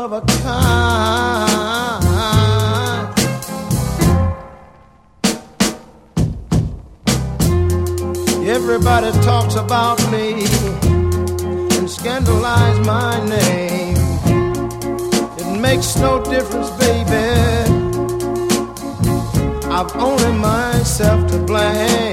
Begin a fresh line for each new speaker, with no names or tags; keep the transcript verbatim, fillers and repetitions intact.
of a kind. Everybody talks about me and scandalize my name. It makes no difference, baby. I've only myself to blame.